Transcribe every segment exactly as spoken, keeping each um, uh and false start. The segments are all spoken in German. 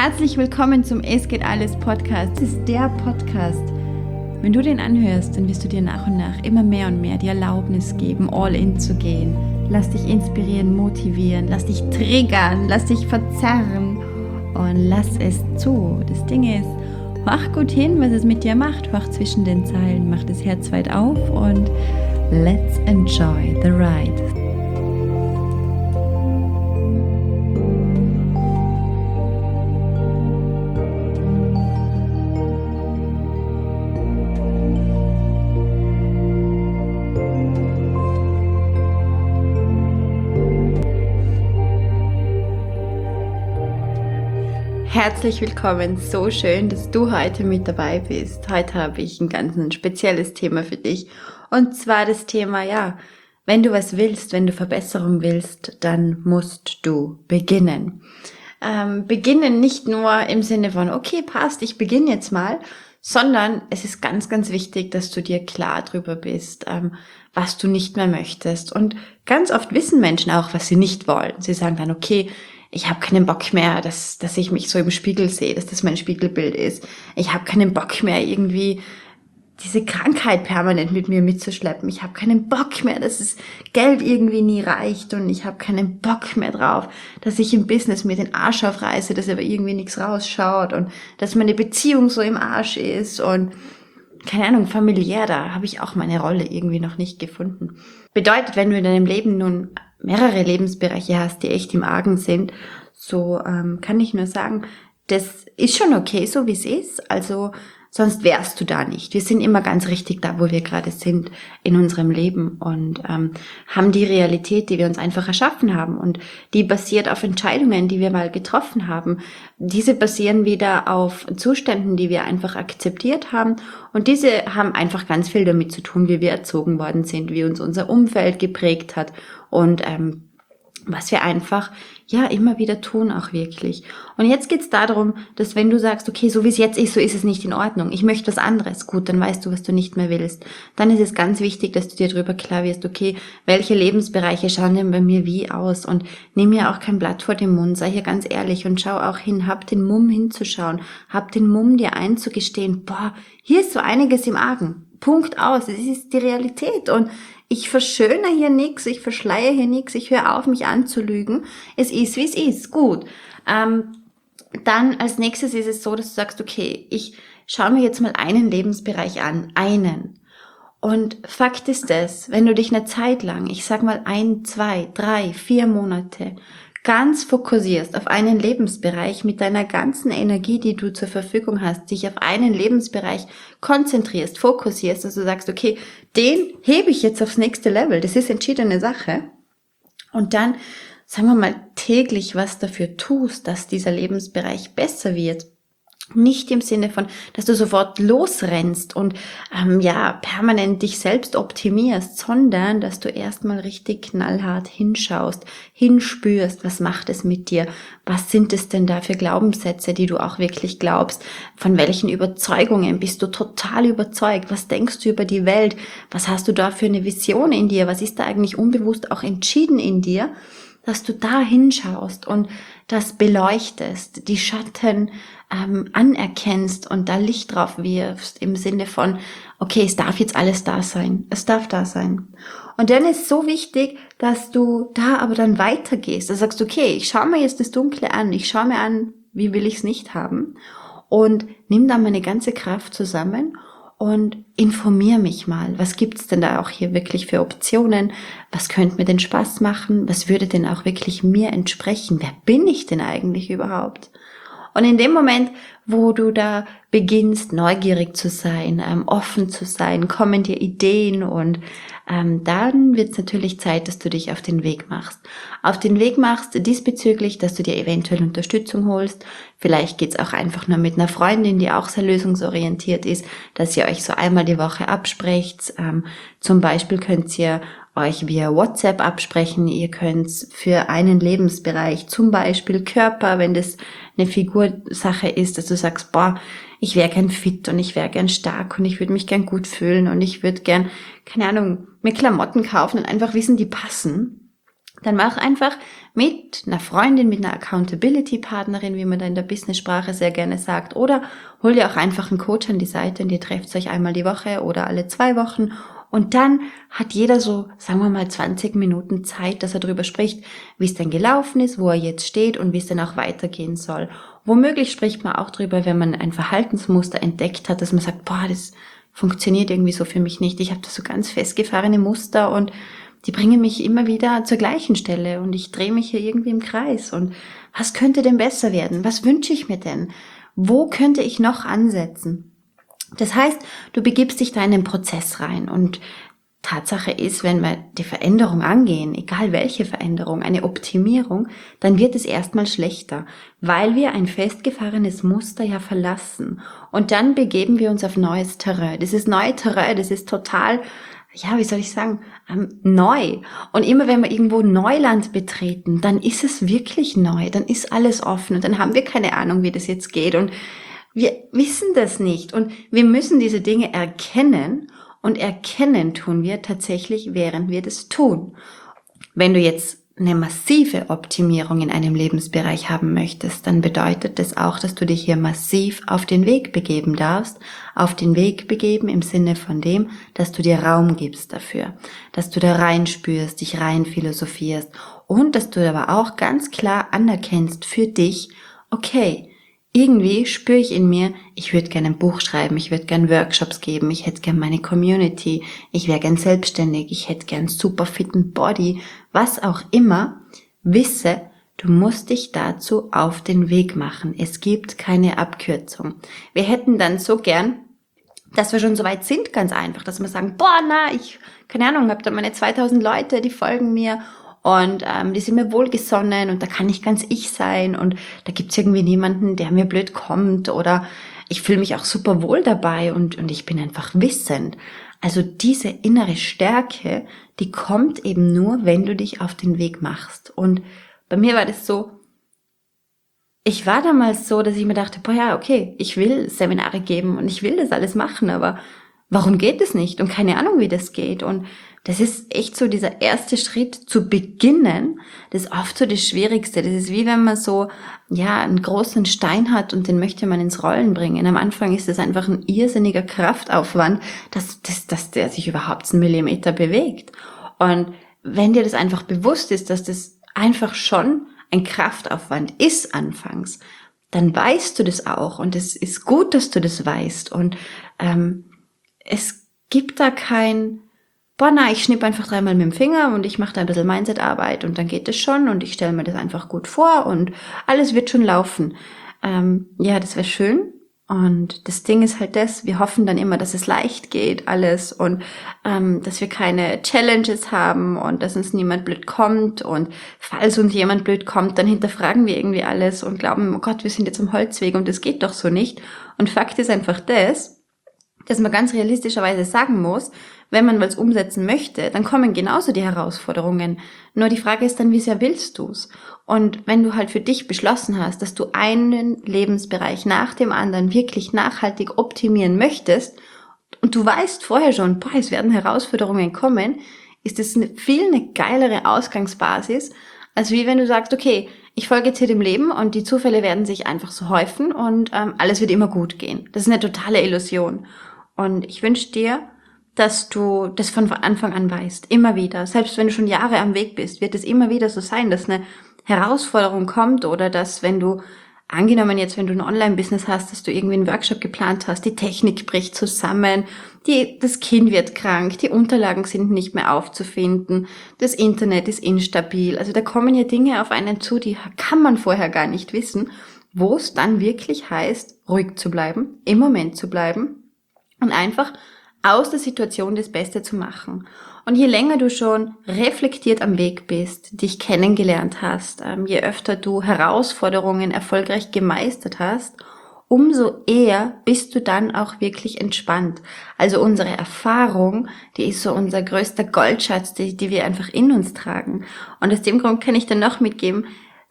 Herzlich willkommen zum Es geht alles Podcast. Das ist der Podcast. Wenn du den anhörst, dann wirst du dir nach und nach immer mehr und mehr die Erlaubnis geben, all in zu gehen. Lass dich inspirieren, motivieren, lass dich triggern, lass dich verzerren und lass es zu. Das Ding ist, mach gut hin, was es mit dir macht. Mach zwischen den Zeilen, mach das Herz weit auf und let's enjoy the ride. Herzlich willkommen, so schön, dass du heute mit dabei bist. Heute habe ich ein ganz ein spezielles Thema für dich und zwar das Thema, ja, wenn du was willst, wenn du Verbesserung willst, dann musst du beginnen. Ähm, beginnen nicht nur im Sinne von, okay, passt, ich beginne jetzt mal, sondern es ist ganz, ganz wichtig, dass du dir klar drüber bist, ähm, was du nicht mehr möchtest. Und ganz oft wissen Menschen auch, was sie nicht wollen. Sie sagen dann, okay, ich habe keinen Bock mehr, dass, dass ich mich so im Spiegel sehe, dass das mein Spiegelbild ist. Ich habe keinen Bock mehr, irgendwie diese Krankheit permanent mit mir mitzuschleppen. Ich habe keinen Bock mehr, dass das Geld irgendwie nie reicht. Und ich habe keinen Bock mehr drauf, dass ich im Business mir den Arsch aufreiße, dass aber irgendwie nichts rausschaut. Und dass meine Beziehung so im Arsch ist. Und keine Ahnung, familiär, da habe ich auch meine Rolle irgendwie noch nicht gefunden. Bedeutet, wenn du in deinem Leben nun mehrere Lebensbereiche hast, die echt im Argen sind, so ähm, kann ich nur sagen, das ist schon okay, so wie es ist, also sonst wärst du da nicht. Wir sind immer ganz richtig da, wo wir gerade sind in unserem Leben und ähm, haben die Realität, die wir uns einfach erschaffen haben und die basiert auf Entscheidungen, die wir mal getroffen haben. Diese basieren wieder auf Zuständen, die wir einfach akzeptiert haben und diese haben einfach ganz viel damit zu tun, wie wir erzogen worden sind, wie uns unser Umfeld geprägt hat und ähm, was wir einfach ja immer wieder tun auch wirklich. Und jetzt geht's darum, dass wenn du sagst, okay, so wie es jetzt ist, so ist es nicht in Ordnung. Ich möchte was anderes. Gut, dann weißt du, was du nicht mehr willst. Dann ist es ganz wichtig, dass du dir darüber klar wirst, okay, welche Lebensbereiche schauen denn bei mir wie aus? Und nimm mir auch kein Blatt vor den Mund, sei hier ganz ehrlich und schau auch hin, hab den Mumm hinzuschauen, hab den Mumm dir einzugestehen, boah, hier ist so einiges im Argen. Punkt aus. Es ist die Realität und ich verschöne hier nichts, ich verschleie hier nichts, ich höre auf, mich anzulügen. Es ist, wie es ist. Gut. Ähm, dann als nächstes ist es so, dass du sagst, okay, ich schaue mir jetzt mal einen Lebensbereich an. Einen. Und Fakt ist es, wenn du dich eine Zeit lang, ich sag mal ein, zwei, drei, vier Monate, ganz fokussierst auf einen Lebensbereich mit deiner ganzen Energie, die du zur Verfügung hast, dich auf einen Lebensbereich konzentrierst, fokussierst, dass du sagst, okay, den hebe ich jetzt aufs nächste Level, das ist entschiedene Sache. Und dann, sagen wir mal, täglich was dafür tust, dass dieser Lebensbereich besser wird. Nicht im Sinne von, dass du sofort losrennst und ähm, ja permanent dich selbst optimierst, sondern dass du erstmal richtig knallhart hinschaust, hinspürst, was macht es mit dir, was sind es denn da für Glaubenssätze, die du auch wirklich glaubst, von welchen Überzeugungen bist du total überzeugt, was denkst du über die Welt, was hast du da für eine Vision in dir, was ist da eigentlich unbewusst auch entschieden in dir, dass du da hinschaust und das beleuchtest, die Schatten ähm, anerkennst und da Licht drauf wirfst im Sinne von, okay, es darf jetzt alles da sein, es darf da sein. Und dann ist so wichtig, dass du da aber dann weitergehst. Du sagst, okay, ich schaue mir jetzt das Dunkle an, ich schaue mir an, wie will ich es nicht haben und nimm dann meine ganze Kraft zusammen und informier mich mal, was gibt's denn da auch hier wirklich für Optionen, was könnte mir denn Spaß machen, was würde denn auch wirklich mir entsprechen, wer bin ich denn eigentlich überhaupt? Und in dem Moment, wo du da beginnst, neugierig zu sein, ähm, offen zu sein, kommen dir Ideen und ähm, dann wird es natürlich Zeit, dass du dich auf den Weg machst. Auf den Weg machst diesbezüglich, dass du dir eventuell Unterstützung holst. Vielleicht geht's auch einfach nur mit einer Freundin, die auch sehr lösungsorientiert ist, dass ihr euch so einmal die Woche absprecht. Ähm, zum Beispiel könnt ihr euch via WhatsApp absprechen. Ihr könnt für einen Lebensbereich, zum Beispiel Körper, wenn das eine Figursache ist, dass du sagst, boah, ich wäre gern fit und ich wäre gern stark und ich würde mich gern gut fühlen und ich würde gern, keine Ahnung, mir Klamotten kaufen und einfach wissen, die passen. Dann mach einfach mit einer Freundin, mit einer Accountability-Partnerin, wie man da in der Business-Sprache sehr gerne sagt, oder hol dir auch einfach einen Coach an die Seite und ihr trefft euch einmal die Woche oder alle zwei Wochen und dann hat jeder so, sagen wir mal, zwanzig Minuten Zeit, dass er darüber spricht, wie es denn gelaufen ist, wo er jetzt steht und wie es denn auch weitergehen soll. Womöglich spricht man auch darüber, wenn man ein Verhaltensmuster entdeckt hat, dass man sagt, boah, das funktioniert irgendwie so für mich nicht, ich habe da so ganz festgefahrene Muster und die bringen mich immer wieder zur gleichen Stelle und ich drehe mich hier irgendwie im Kreis. Und was könnte denn besser werden? Was wünsche ich mir denn? Wo könnte ich noch ansetzen? Das heißt, du begibst dich da in den Prozess rein und Tatsache ist, wenn wir die Veränderung angehen, egal welche Veränderung, eine Optimierung, dann wird es erstmal schlechter, weil wir ein festgefahrenes Muster ja verlassen. Und dann begeben wir uns auf neues Terrain. Dieses neue Terrain, das ist total, ja, wie soll ich sagen, ähm, neu. Und immer wenn wir irgendwo Neuland betreten, dann ist es wirklich neu, dann ist alles offen und dann haben wir keine Ahnung, wie das jetzt geht und wir wissen das nicht und wir müssen diese Dinge erkennen und erkennen tun wir tatsächlich, während wir das tun. Wenn du jetzt eine massive Optimierung in einem Lebensbereich haben möchtest, dann bedeutet das auch, dass du dich hier massiv auf den Weg begeben darfst. Auf den Weg begeben im Sinne von dem, dass du dir Raum gibst dafür, dass du da reinspürst, dich rein philosophierst und dass du aber auch ganz klar anerkennst für dich, okay, irgendwie spüre ich in mir, ich würde gerne ein Buch schreiben, ich würde gerne Workshops geben, ich hätte gerne meine Community, ich wäre gern selbstständig, ich hätte gern super fitten Body, was auch immer. Wisse, du musst dich dazu auf den Weg machen. Es gibt keine Abkürzung. Wir hätten dann so gern, dass wir schon so weit sind, ganz einfach, dass wir sagen, boah, na, ich, keine Ahnung, hab da meine zweitausend Leute, die folgen mir und ähm, die sind mir wohlgesonnen und da kann ich ganz ich sein und da gibt's irgendwie niemanden, der mir blöd kommt oder ich fühle mich auch super wohl dabei und, und ich bin einfach wissend. Also diese innere Stärke, die kommt eben nur, wenn du dich auf den Weg machst. Und bei mir war das so, ich war damals so, dass ich mir dachte, boah ja, okay, ich will Seminare geben und ich will das alles machen, aber warum geht es nicht? Und keine Ahnung, wie das geht. Und das ist echt so dieser erste Schritt zu beginnen, das ist oft so das Schwierigste. Das ist wie wenn man so, ja, einen großen Stein hat und den möchte man ins Rollen bringen. Am Anfang ist das einfach ein irrsinniger Kraftaufwand, dass, dass, dass der sich überhaupt einen Millimeter bewegt. Und wenn dir das einfach bewusst ist, dass das einfach schon ein Kraftaufwand ist anfangs, dann weißt du das auch und es ist gut, dass du das weißt und ähm, es gibt da kein, boah, na, ich schnipp einfach dreimal mit dem Finger und ich mache da ein bisschen Mindset-Arbeit und dann geht es schon und ich stelle mir das einfach gut vor und alles wird schon laufen. Ähm, ja, das wäre schön. Und das Ding ist halt das, wir hoffen dann immer, dass es leicht geht, alles und ähm, dass wir keine Challenges haben und dass uns niemand blöd kommt und falls uns jemand blöd kommt, dann hinterfragen wir irgendwie alles und glauben, oh Gott, wir sind jetzt am Holzweg und das geht doch so nicht. Und Fakt ist einfach das, dass man ganz realistischerweise sagen muss, wenn man was umsetzen möchte, dann kommen genauso die Herausforderungen. Nur die Frage ist dann, wie sehr willst du's? Und wenn du halt für dich beschlossen hast, dass du einen Lebensbereich nach dem anderen wirklich nachhaltig optimieren möchtest und du weißt vorher schon, boah, es werden Herausforderungen kommen, ist das eine viel eine geilere Ausgangsbasis, als wie wenn du sagst, okay, ich folge jetzt hier dem Leben und die Zufälle werden sich einfach so häufen und ähm, alles wird immer gut gehen. Das ist eine totale Illusion. Und ich wünsche dir, dass du das von Anfang an weißt, immer wieder. Selbst wenn du schon Jahre am Weg bist, wird es immer wieder so sein, dass eine Herausforderung kommt oder dass, wenn du, angenommen jetzt, wenn du ein Online-Business hast, dass du irgendwie einen Workshop geplant hast, die Technik bricht zusammen, die, das Kind wird krank, die Unterlagen sind nicht mehr aufzufinden, das Internet ist instabil. Also da kommen ja Dinge auf einen zu, die kann man vorher gar nicht wissen, wo es dann wirklich heißt, ruhig zu bleiben, im Moment zu bleiben und einfach aus der Situation das Beste zu machen. Und je länger du schon reflektiert am Weg bist, dich kennengelernt hast, je öfter du Herausforderungen erfolgreich gemeistert hast, umso eher bist du dann auch wirklich entspannt. Also unsere Erfahrung, die ist so unser größter Goldschatz, die, die wir einfach in uns tragen. Und aus dem Grund kann ich dir noch mitgeben,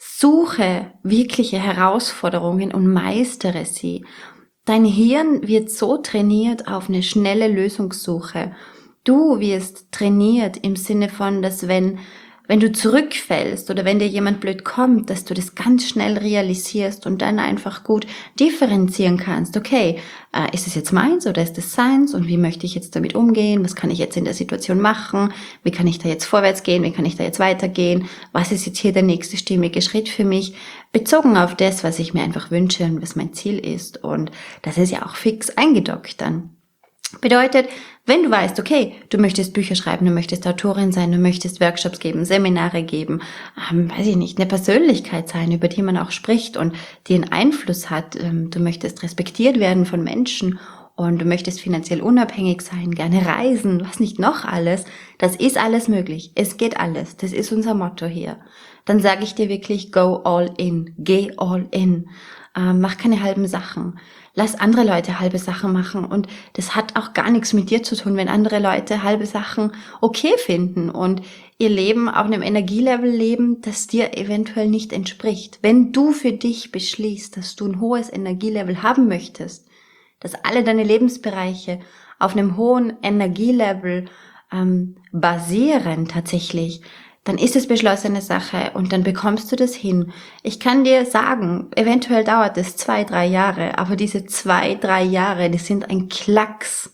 suche wirkliche Herausforderungen und meistere sie. Dein Hirn wird so trainiert auf eine schnelle Lösungssuche. Du wirst trainiert im Sinne von, dass wenn wenn du zurückfällst oder wenn dir jemand blöd kommt, dass du das ganz schnell realisierst und dann einfach gut differenzieren kannst. Okay, äh, ist es jetzt meins oder ist es seins und wie möchte ich jetzt damit umgehen? Was kann ich jetzt in der Situation machen? Wie kann ich da jetzt vorwärts gehen? Wie kann ich da jetzt weitergehen? Was ist jetzt hier der nächste stimmige Schritt für mich? Bezogen auf das, was ich mir einfach wünsche und was mein Ziel ist. Und das ist ja auch fix eingedockt dann. Bedeutet, wenn du weißt, okay, du möchtest Bücher schreiben, du möchtest Autorin sein, du möchtest Workshops geben, Seminare geben, ähm, weiß ich nicht, eine Persönlichkeit sein, über die man auch spricht und die einen Einfluss hat, ähm, du möchtest respektiert werden von Menschen und du möchtest finanziell unabhängig sein, gerne reisen, was nicht noch alles, das ist alles möglich, es geht alles, das ist unser Motto hier. Dann sage ich dir wirklich, go all in, geh all in, ähm, mach keine halben Sachen. Lass andere Leute halbe Sachen machen und das hat auch gar nichts mit dir zu tun, wenn andere Leute halbe Sachen okay finden und ihr Leben auf einem Energielevel leben, das dir eventuell nicht entspricht. Wenn du für dich beschließt, dass du ein hohes Energielevel haben möchtest, dass alle deine Lebensbereiche auf einem hohen Energielevel ähm, basieren tatsächlich, dann ist es beschlossene Sache und dann bekommst du das hin. Ich kann dir sagen, eventuell dauert es zwei, drei Jahre, aber diese zwei, drei Jahre, die sind ein Klacks.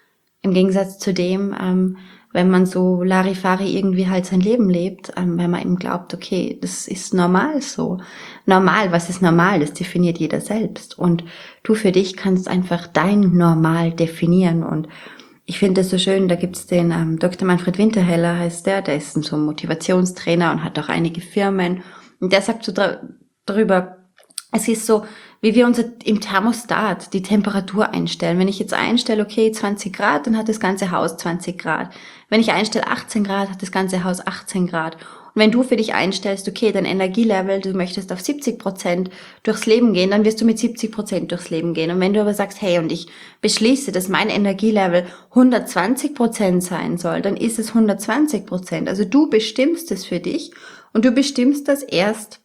Im Gegensatz zu dem, ähm, wenn man so Larifari irgendwie halt sein Leben lebt, ähm, wenn man eben glaubt, okay, das ist normal so. Normal, was ist normal? Das definiert jeder selbst. Und du für dich kannst einfach dein Normal definieren und ich finde das so schön, da gibt's den ähm, Doktor Manfred Winterheller, heißt der, der ist so ein Motivationstrainer und hat auch einige Firmen. Und der sagt so dr- drüber, es ist so, wie wir unser im Thermostat die Temperatur einstellen. Wenn ich jetzt einstelle, okay, zwanzig Grad, dann hat das ganze Haus zwanzig Grad. Wenn ich einstelle achtzehn Grad, hat das ganze Haus achtzehn Grad. Und wenn du für dich einstellst, okay, dein Energielevel, du möchtest auf siebzig Prozent durchs Leben gehen, dann wirst du mit siebzig Prozent durchs Leben gehen. Und wenn du aber sagst, hey, und ich beschließe, dass mein Energielevel hundertzwanzig Prozent sein soll, dann ist es hundertzwanzig Prozent. Also du bestimmst es für dich und du bestimmst das erst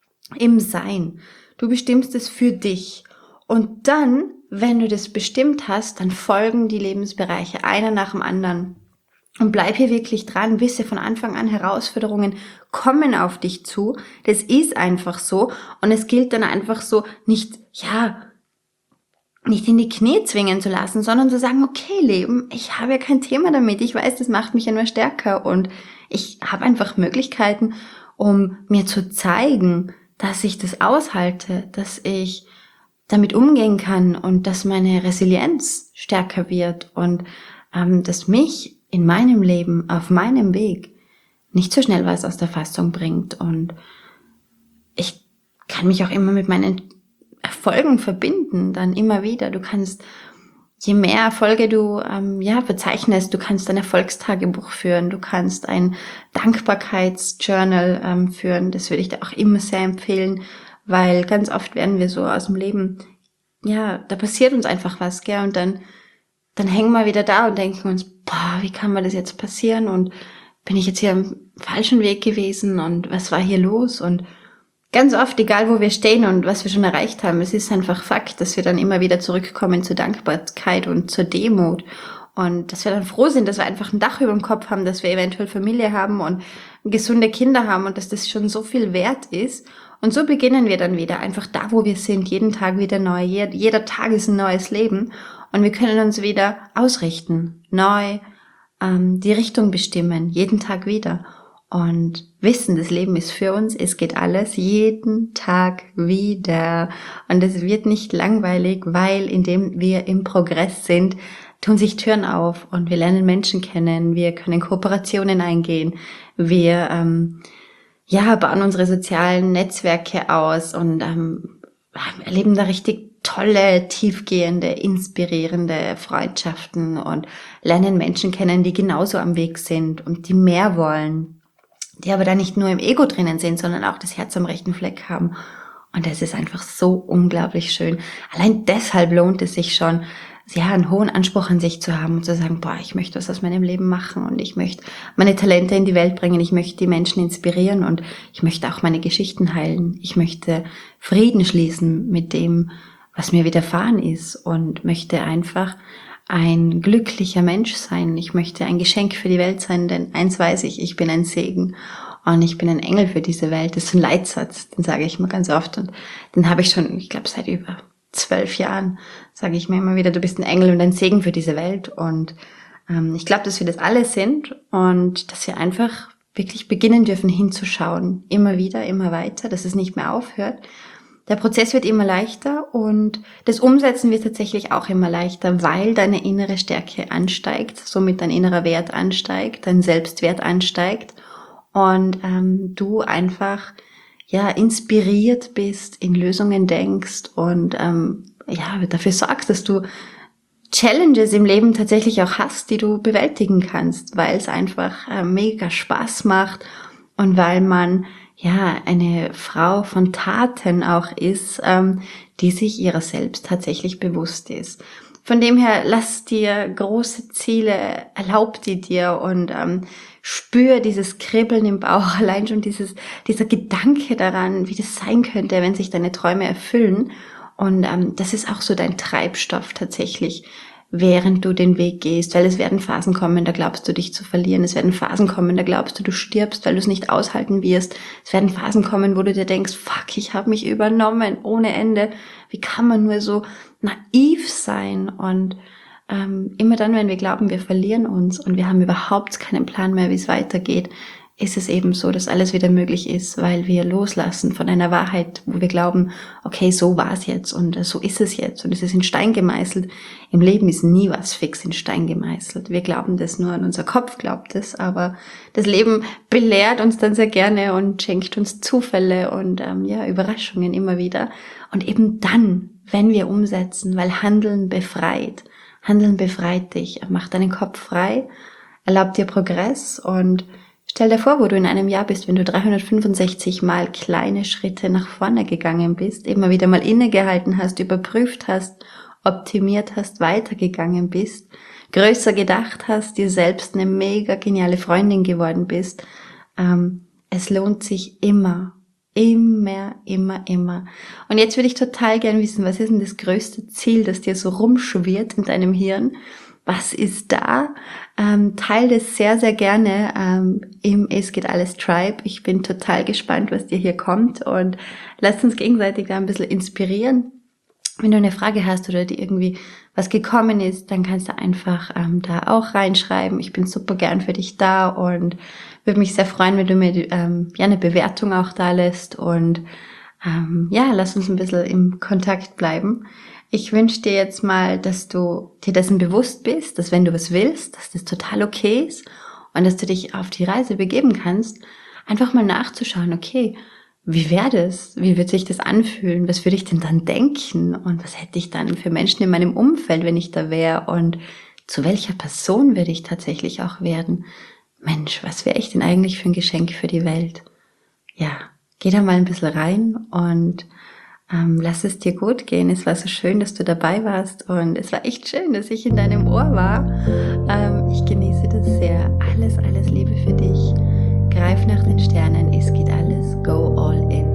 im Sein. Du bestimmst es für dich. Und dann, wenn du das bestimmt hast, dann folgen die Lebensbereiche einer nach dem anderen. Und bleib hier wirklich dran, wisse von Anfang an, Herausforderungen kommen auf dich zu. Das ist einfach so. Und es gilt dann einfach so, nicht, ja, nicht in die Knie zwingen zu lassen, sondern zu sagen, okay, Leben, ich habe ja kein Thema damit. Ich weiß, das macht mich ja nur stärker. Und ich habe einfach Möglichkeiten, um mir zu zeigen, dass ich das aushalte, dass ich damit umgehen kann und dass meine Resilienz stärker wird und ähm, dass mich in meinem Leben, auf meinem Weg, nicht so schnell was aus der Fassung bringt. Und ich kann mich auch immer mit meinen Erfolgen verbinden, dann immer wieder. Du kannst, je mehr Erfolge du ähm, ja verzeichnest, du kannst ein Erfolgstagebuch führen, du kannst ein Dankbarkeitsjournal ähm, führen. Das würde ich dir auch immer sehr empfehlen, weil ganz oft werden wir so aus dem Leben, ja, da passiert uns einfach was, gell, und dann dann hängen wir wieder da und denken uns, boah, wie kann mir das jetzt passieren und bin ich jetzt hier am falschen Weg gewesen und was war hier los? Und ganz oft, egal wo wir stehen und was wir schon erreicht haben, es ist einfach Fakt, dass wir dann immer wieder zurückkommen zur Dankbarkeit und zur Demut und dass wir dann froh sind, dass wir einfach ein Dach über dem Kopf haben, dass wir eventuell Familie haben und gesunde Kinder haben und dass das schon so viel wert ist. Und so beginnen wir dann wieder, einfach da, wo wir sind, jeden Tag wieder neu. Jeder Tag ist ein neues Leben und wir können uns wieder ausrichten, neu ähm, die Richtung bestimmen, jeden Tag wieder. Und wissen, das Leben ist für uns, es geht alles jeden Tag wieder. Und es wird nicht langweilig, weil indem wir im Progress sind, tun sich Türen auf und wir lernen Menschen kennen, wir können Kooperationen eingehen, wir ähm, ja, bauen unsere sozialen Netzwerke aus und ähm, erleben da richtig tolle, tiefgehende, inspirierende Freundschaften und lernen Menschen kennen, die genauso am Weg sind und die mehr wollen, die aber da nicht nur im Ego drinnen sind, sondern auch das Herz am rechten Fleck haben. Und das ist einfach so unglaublich schön. Allein deshalb lohnt es sich schon, ja, einen hohen Anspruch an sich zu haben und zu sagen, boah, ich möchte was aus meinem Leben machen und ich möchte meine Talente in die Welt bringen, ich möchte die Menschen inspirieren und ich möchte auch meine Geschichten heilen. Ich möchte Frieden schließen mit dem, was mir widerfahren ist und möchte einfach ein glücklicher Mensch sein. Ich möchte ein Geschenk für die Welt sein, denn eins weiß ich, ich bin ein Segen. und ich bin ein Engel für diese Welt. Das ist ein Leitsatz, den sage ich mir ganz oft und den habe ich schon, ich glaube, seit über zwölf Jahren sage ich mir immer wieder, du bist ein Engel und ein Segen für diese Welt und ähm, ich glaube, dass wir das alle sind und dass wir einfach wirklich beginnen dürfen hinzuschauen, immer wieder, immer weiter, dass es nicht mehr aufhört. Der Prozess wird immer leichter und das Umsetzen wird tatsächlich auch immer leichter, weil deine innere Stärke ansteigt, somit dein innerer Wert ansteigt, dein Selbstwert ansteigt und ähm, du einfach ja inspiriert bist, in Lösungen denkst und ähm, ja dafür sorgst, dass du Challenges im Leben tatsächlich auch hast, die du bewältigen kannst, weil es einfach äh, mega Spaß macht und weil man ja eine Frau von Taten auch ist, ähm, die sich ihrer selbst tatsächlich bewusst ist. Von dem her, lass dir große Ziele, erlaub die dir und ähm, spür dieses Kribbeln im Bauch, allein schon dieses dieser Gedanke daran, wie das sein könnte, wenn sich deine Träume erfüllen. Und ähm, das ist auch so dein Treibstoff tatsächlich, während du den Weg gehst, weil es werden Phasen kommen, da glaubst du dich zu verlieren, es werden Phasen kommen, da glaubst du, du stirbst, weil du es nicht aushalten wirst, es werden Phasen kommen, wo du dir denkst, fuck, ich habe mich übernommen, ohne Ende, wie kann man nur so naiv sein und ähm, immer dann, wenn wir glauben, wir verlieren uns und wir haben überhaupt keinen Plan mehr, wie es weitergeht, ist es eben so, dass alles wieder möglich ist, weil wir loslassen von einer Wahrheit, wo wir glauben, okay, so war es jetzt und so ist es jetzt und es ist in Stein gemeißelt. Im Leben ist nie was fix in Stein gemeißelt. Wir glauben das nur, und unser Kopf glaubt es, aber das Leben belehrt uns dann sehr gerne und schenkt uns Zufälle und ähm, ja Überraschungen immer wieder. Und eben dann, wenn wir umsetzen, weil Handeln befreit, Handeln befreit dich, macht deinen Kopf frei, erlaubt dir Progress und stell dir vor, wo du in einem Jahr bist, wenn du dreihundertfünfundsechzig Mal kleine Schritte nach vorne gegangen bist, immer wieder mal innegehalten hast, überprüft hast, optimiert hast, weitergegangen bist, größer gedacht hast, dir selbst eine mega geniale Freundin geworden bist. Ähm, es lohnt sich immer, immer, immer, immer. Und jetzt würde ich total gern wissen, was ist denn das größte Ziel, das dir so rumschwirrt in deinem Hirn? Was ist da? Ähm, teil das sehr, sehr gerne ähm, im Es geht alles Tribe. Ich bin total gespannt, was dir hier kommt und lasst uns gegenseitig da ein bisschen inspirieren. Wenn du eine Frage hast oder dir irgendwie was gekommen ist, dann kannst du einfach ähm, da auch reinschreiben. Ich bin super gern für dich da und würde mich sehr freuen, wenn du mir ähm, ja eine Bewertung auch da lässt und ähm, ja, lass uns ein bisschen im Kontakt bleiben. Ich wünsche dir jetzt mal, dass du dir dessen bewusst bist, dass wenn du was willst, dass das total okay ist und dass du dich auf die Reise begeben kannst, einfach mal nachzuschauen, okay, wie wäre das? Wie wird sich das anfühlen? Was würde ich denn dann denken? Und was hätte ich dann für Menschen in meinem Umfeld, wenn ich da wäre? Und zu welcher Person würde ich tatsächlich auch werden? Mensch, was wäre ich denn eigentlich für ein Geschenk für die Welt? Ja, geh da mal ein bisschen rein und Ähm, lass es dir gut gehen. Es war so schön, dass du dabei warst und es war echt schön, dass ich in deinem Ohr war. Ähm, ich genieße das sehr. Alles, alles Liebe für dich. Greif nach den Sternen. Es geht alles. Go all in.